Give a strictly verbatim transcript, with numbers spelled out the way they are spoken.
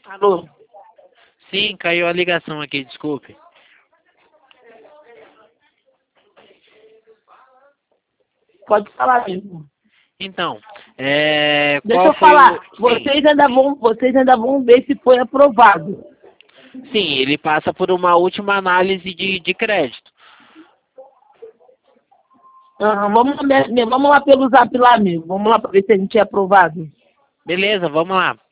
Alô? Sim, caiu a ligação aqui, desculpe. Pode falar mesmo. Então, é, Deixa qual eu foi falar. o... Sim, Vocês ainda vão, vocês ainda vão ver se foi aprovado. sim, ele passa por uma última análise de, de crédito. Ah, vamos, lá, vamos lá pelo zap lá mesmo. Vamos lá para ver se a gente é aprovado. Beleza, vamos lá.